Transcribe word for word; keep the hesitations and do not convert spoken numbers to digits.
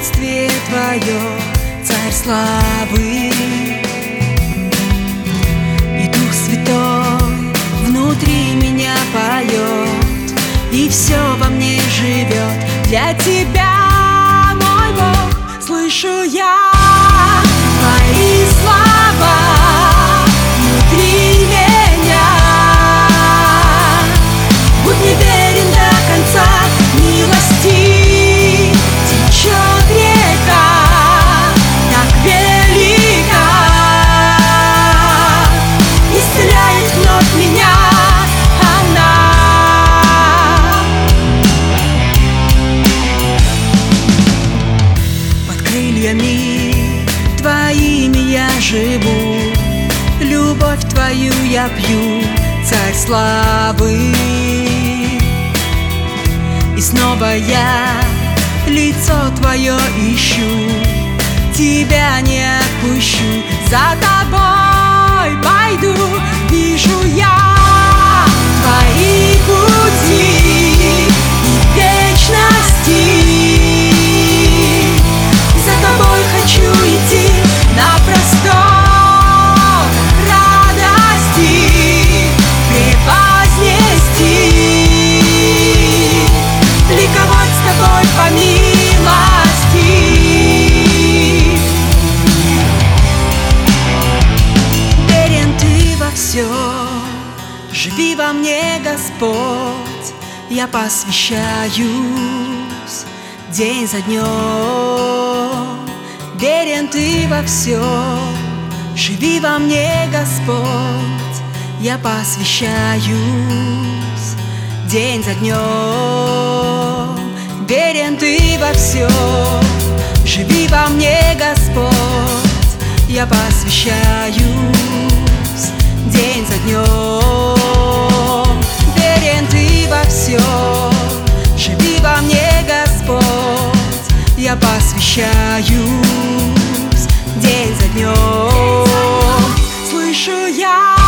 царствие Твое, Царь славы. И Дух Святой внутри меня поет, и все во мне живет для Тебя, мой Бог. Слышу я Твои слова внутри меня. Будь мне верен до конца, милости течет река, так велика, исцеляет вновь меня она. Под крыльями Твоими я живу, любовь Твою я пью, Царь славы. И снова я лицо Твое ищу, Тебя не отпущу, за Тобой пойду. Вижу я Твои пути и вечности, за Тобой хочу идти на простор радости превознести, ликовать с Тобой по милости. Верен Ты во все, живи во мне, Господь, я посвящаюсь день за днем. Верен Ты во все, живи во мне, Господь, я посвящаюсь день за днем. Верен Ты во все, живи во мне, Господь, я посвящаюсь день за днем. Верен Ты во все, живи во мне, Господь, я посвящаюсь день за днем. Слышу я